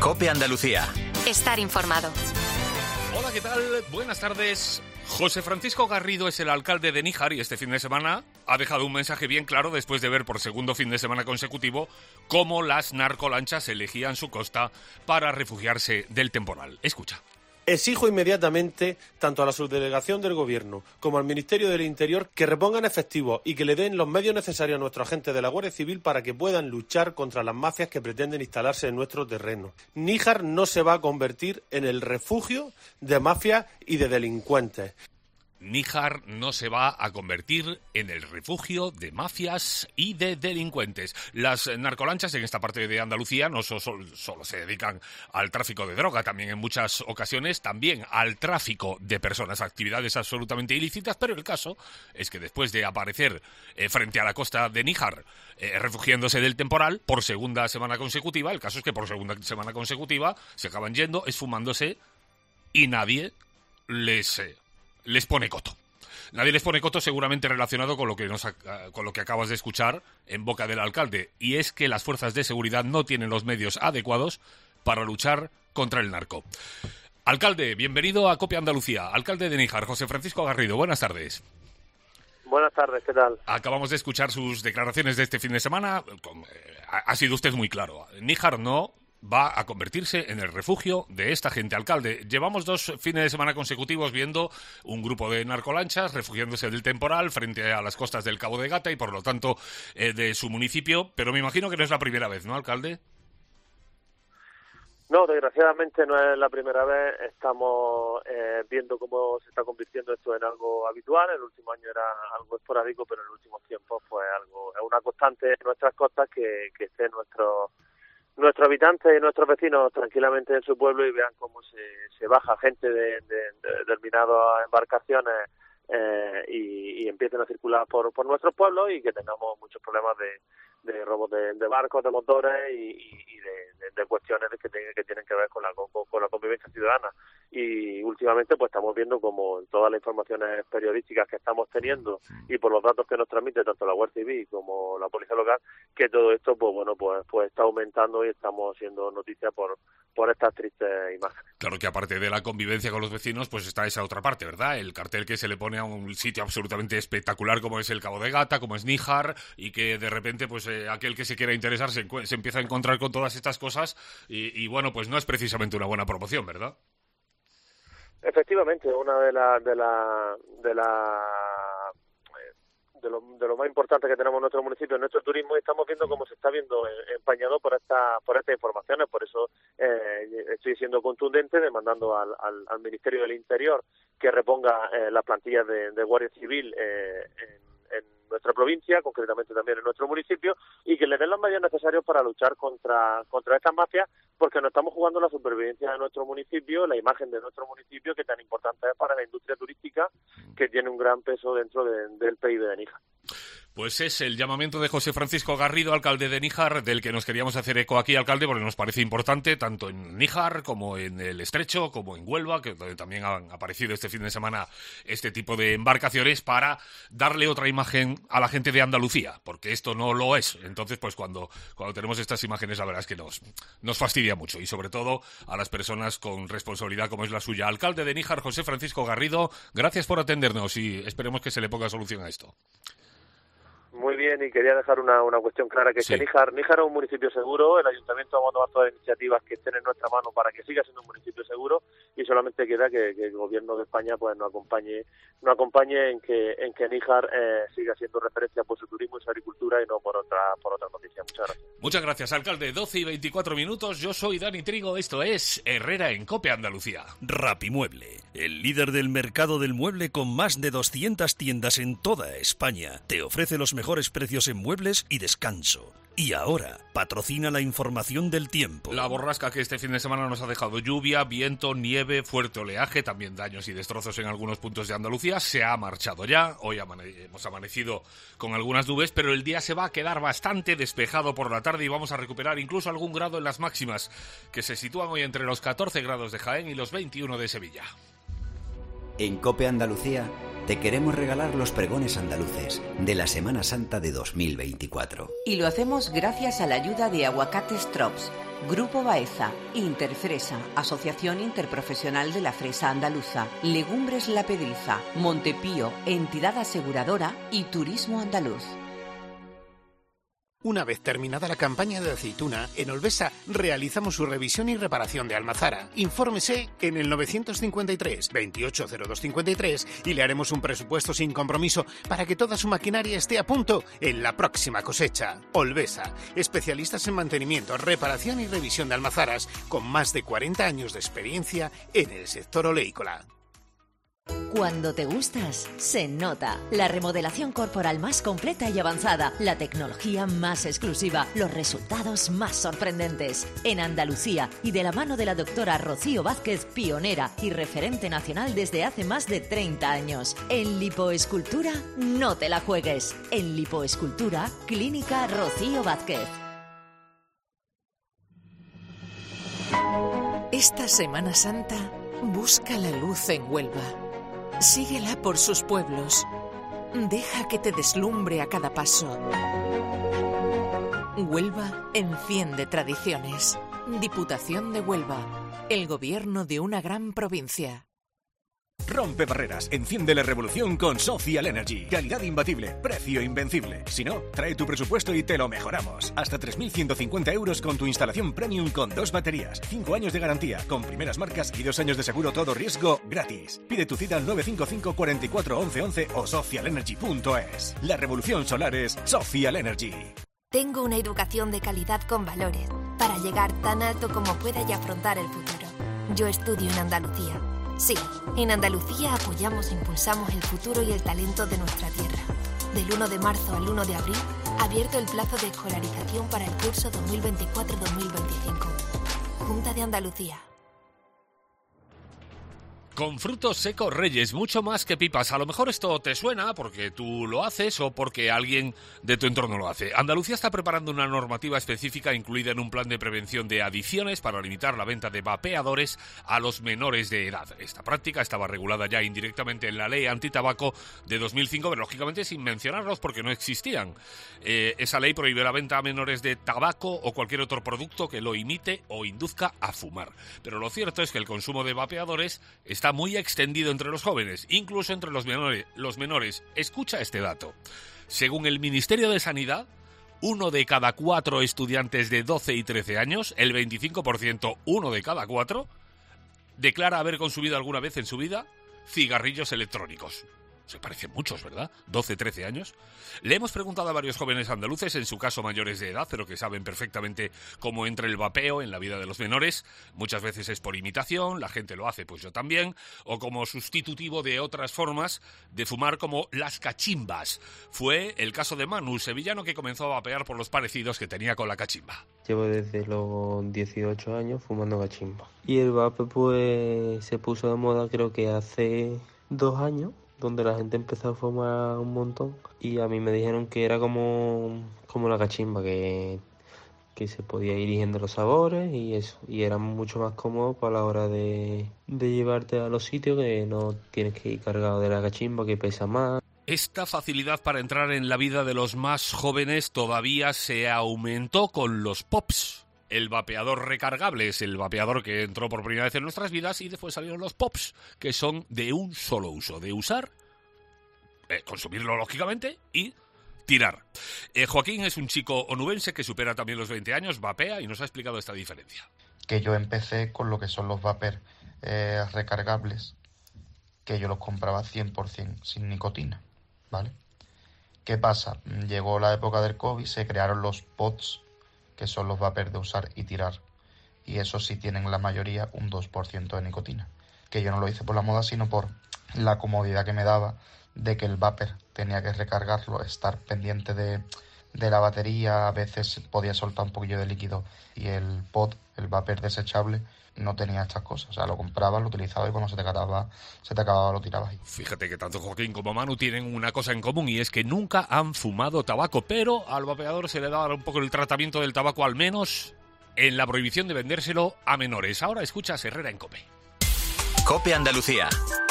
COPE Andalucía. Estar informado. Hola, ¿qué tal? Buenas tardes. José Francisco Garrido es el alcalde de Níjar y este fin de semana ha dejado un mensaje bien claro después de ver por segundo fin de semana consecutivo cómo las narcolanchas elegían su costa para refugiarse del temporal. Escucha. Exijo inmediatamente tanto a la subdelegación del Gobierno como al Ministerio del Interior que repongan efectivos y que le den los medios necesarios a nuestros agentes de la Guardia Civil para que puedan luchar contra las mafias que pretenden instalarse en nuestro terreno. Níjar no se va a convertir en el refugio de mafias y de delincuentes. Níjar no se va a convertir en el refugio de mafias y de delincuentes. Las narcolanchas en esta parte de Andalucía no solo se dedican al tráfico de droga, también en muchas ocasiones también al tráfico de personas, actividades absolutamente ilícitas, pero el caso es que después de aparecer frente a la costa de Níjar, refugiándose del temporal por segunda semana consecutiva, el caso es que por segunda semana consecutiva se acaban yendo, esfumándose y nadie les pone coto. Nadie les pone coto, seguramente relacionado con lo que acabas de escuchar en boca del alcalde, y es que las fuerzas de seguridad no tienen los medios adecuados para luchar contra el narco. Alcalde, bienvenido a COPE Andalucía. Alcalde de Níjar, José Francisco Garrido, buenas tardes. Buenas tardes, ¿qué tal? Acabamos de escuchar sus declaraciones de este fin de semana. Ha sido usted muy claro. Níjar no va a convertirse en el refugio de esta gente. Alcalde, llevamos 2 fines de semana consecutivos viendo un grupo de narcolanchas refugiándose del temporal frente a las costas del Cabo de Gata y por lo tanto de su municipio, pero me imagino que no es la primera vez, ¿no, alcalde? No, desgraciadamente no es la primera vez. Estamos viendo cómo se está convirtiendo esto en algo habitual. El último año era algo esporádico, pero en los últimos tiempos es una constante en nuestras costas que estén nuestros habitantes y nuestros vecinos tranquilamente en su pueblo y vean cómo se baja gente de determinadas embarcaciones y empiecen a circular por nuestros pueblos y que tengamos muchos problemas de robos de barcos, de motores y de cuestiones que tienen que ver con la convivencia ciudadana. Y últimamente pues estamos viendo como en todas las informaciones periodísticas que estamos teniendo y por los datos que nos transmite tanto la Guardia Civil como la Policía Local, que todo esto pues está aumentando y estamos siendo noticia por estas tristes imágenes. Claro que aparte de la convivencia con los vecinos, pues está esa otra parte, ¿verdad? El cartel que se le pone a un sitio absolutamente espectacular como es el Cabo de Gata, como es Níjar, y que de repente pues aquel que se quiera interesar se empieza a encontrar con todas estas cosas y bueno, pues no es precisamente una buena promoción, ¿verdad? Efectivamente, una de lo más importante que tenemos en nuestro municipio, en nuestro turismo, y estamos viendo cómo se está viendo empañado por estas informaciones. Por eso estoy siendo contundente, demandando al Ministerio del Interior que reponga las plantillas de Guardia Civil en nuestra provincia, concretamente también en nuestro municipio, y que le den los medios necesarios para luchar contra estas mafias, porque nos estamos jugando la supervivencia de nuestro municipio, la imagen de nuestro municipio, que tan importante es para la industria turística, que tiene un gran peso dentro del PIB de Níjar. Pues es el llamamiento de José Francisco Garrido, alcalde de Níjar, del que nos queríamos hacer eco aquí, alcalde, porque nos parece importante, tanto en Níjar como en el Estrecho, como en Huelva, que también han aparecido este fin de semana este tipo de embarcaciones, para darle otra imagen a la gente de Andalucía, porque esto no lo es. Entonces, pues cuando tenemos estas imágenes, la verdad es que nos fastidia mucho, y sobre todo a las personas con responsabilidad como es la suya. Alcalde de Níjar, José Francisco Garrido, gracias por atendernos y esperemos que se le ponga solución a esto. Muy bien, y quería dejar una cuestión clara, que es que Níjar es un municipio seguro. El Ayuntamiento vamos a tomar todas las iniciativas que estén en nuestra mano para que siga siendo un municipio seguro, y solamente queda que el Gobierno de España pues nos acompañe en que Níjar siga siendo referencia por su turismo y su agricultura y no por otras noticias. Muchas gracias. Muchas gracias, alcalde. 12 y 24 minutos. Yo soy Dani Trigo. Esto es Herrera en COPE Andalucía. Rapimueble, el líder del mercado del mueble con más de 200 tiendas en toda España, te ofrece los mejores precios en muebles y descanso. Y ahora, patrocina la información del tiempo. La borrasca que este fin de semana nos ha dejado lluvia, viento, nieve, fuerte oleaje, también daños y destrozos en algunos puntos de Andalucía, se ha marchado ya. Hoy hemos amanecido con algunas nubes, pero el día se va a quedar bastante despejado por la tarde y vamos a recuperar incluso algún grado en las máximas, que se sitúan hoy entre los 14 grados de Jaén y los 21 de Sevilla. En COPE Andalucía te queremos regalar los pregones andaluces de la Semana Santa de 2024. Y lo hacemos gracias a la ayuda de Aguacates Trops, Grupo Baeza, Interfresa, Asociación Interprofesional de la Fresa Andaluza, Legumbres La Pedriza, Montepío, Entidad Aseguradora y Turismo Andaluz. Una vez terminada la campaña de aceituna, en Olvesa realizamos su revisión y reparación de almazara. Infórmese en el 953 280253 y le haremos un presupuesto sin compromiso para que toda su maquinaria esté a punto en la próxima cosecha. Olvesa, especialistas en mantenimiento, reparación y revisión de almazaras, con más de 40 años de experiencia en el sector oleícola. Cuando te gustas, se nota. La remodelación corporal más completa y avanzada, la tecnología más exclusiva, los resultados más sorprendentes. En Andalucía y de la mano de la doctora Rocío Vázquez, pionera y referente nacional desde hace más de 30 años. En lipoescultura, no te la juegues. En lipoescultura, Clínica Rocío Vázquez. Esta Semana Santa, busca la luz en Huelva. Síguela por sus pueblos. Deja que te deslumbre a cada paso. Huelva enciende tradiciones. Diputación de Huelva. El gobierno de una gran provincia. Rompe barreras, enciende la revolución con Social Energy. Calidad imbatible, precio invencible. Si no, trae tu presupuesto y te lo mejoramos. Hasta 3.150 euros con tu instalación premium con 2 baterías, 5 años de garantía, con primeras marcas y 2 años de seguro todo riesgo gratis. Pide tu cita al 955 44 11 11 o socialenergy.es. La revolución solar es Social Energy. Tengo una educación de calidad con valores para llegar tan alto como pueda y afrontar el futuro. Yo estudio en Andalucía. Sí, en Andalucía apoyamos e impulsamos el futuro y el talento de nuestra tierra. Del 1 de marzo al 1 de abril, abierto el plazo de escolarización para el curso 2024-2025. Junta de Andalucía. Con frutos secos Reyes, mucho más que pipas. A lo mejor esto te suena porque tú lo haces o porque alguien de tu entorno lo hace. Andalucía está preparando una normativa específica incluida en un plan de prevención de adicciones para limitar la venta de vapeadores a los menores de edad. Esta práctica estaba regulada ya indirectamente en la ley antitabaco de 2005, pero lógicamente sin mencionarlos porque no existían. Esa ley prohíbe la venta a menores de tabaco o cualquier otro producto que lo imite o induzca a fumar. Pero lo cierto es que el consumo de vapeadores está muy extendido entre los jóvenes, incluso entre los menores. Escucha este dato. Según el Ministerio de Sanidad, 1 de cada 4 estudiantes de 12 y 13 años, el 25%, 1 de cada 4, declara haber consumido alguna vez en su vida cigarrillos electrónicos. Se parecen muchos, ¿verdad? 12, 13 años. Le hemos preguntado a varios jóvenes andaluces, en su caso mayores de edad, pero que saben perfectamente cómo entra el vapeo en la vida de los menores. Muchas veces es por imitación, la gente lo hace, pues yo también, o como sustitutivo de otras formas de fumar como las cachimbas. Fue el caso de Manu, sevillano, que comenzó a vapear por los parecidos que tenía con la cachimba. Llevo desde los 18 años fumando cachimba. Y el vape pues se puso de moda creo que hace 2 años. Donde la gente empezó a fumar un montón y a mí me dijeron que era como la cachimba, que se podía ir eligiendo los sabores y eso, y era mucho más cómodo para la hora de llevarte a los sitios, que no tienes que ir cargado de la cachimba, que pesa más. Esta facilidad para entrar en la vida de los más jóvenes todavía se aumentó con los pops. El vapeador recargable es el vapeador que entró por primera vez en nuestras vidas y después salieron los pops, que son de un solo uso, de usar, consumirlo lógicamente y tirar. Joaquín es un chico onubense que supera también los 20 años, vapea y nos ha explicado esta diferencia. Que yo empecé con lo que son los vapers recargables, que yo los compraba 100% sin nicotina, ¿vale? ¿Qué pasa? Llegó la época del COVID, se crearon los pods, que son los vapers de usar y tirar. Y esos sí tienen la mayoría un 2% de nicotina. Que yo no lo hice por la moda, sino por la comodidad que me daba de que el vapor tenía que recargarlo, estar pendiente de la batería, a veces podía soltar un poquillo de líquido. Y el pod, el vapor desechable, no tenía estas cosas. O sea, lo comprabas, lo utilizabas y cuando se te acababa lo tirabas ahí. Fíjate que tanto Joaquín como Manu tienen una cosa en común y es que nunca han fumado tabaco, pero al vapeador se le daba un poco el tratamiento del tabaco, al menos en la prohibición de vendérselo a menores. Ahora escuchas Herrera en COPE. COPE Andalucía.